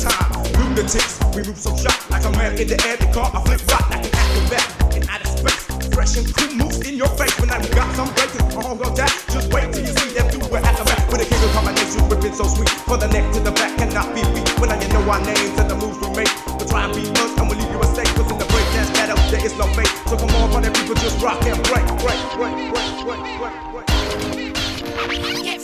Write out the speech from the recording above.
time. Lunatics, we move so sharp like a man in the air. The car, I flip right like an acrobat in outer space. Fresh and cool moves in your face. When I got some breakers, all of that. Just wait till you see them do it at the back. With a king of combination, whipping so sweet. From the neck to the back, cannot be beat. When I know our names and the moves we make. But try and beat us, and we'll leave you a stake. Cause in the breakdance battle, there is no fate. So come on, party people, just rock and break.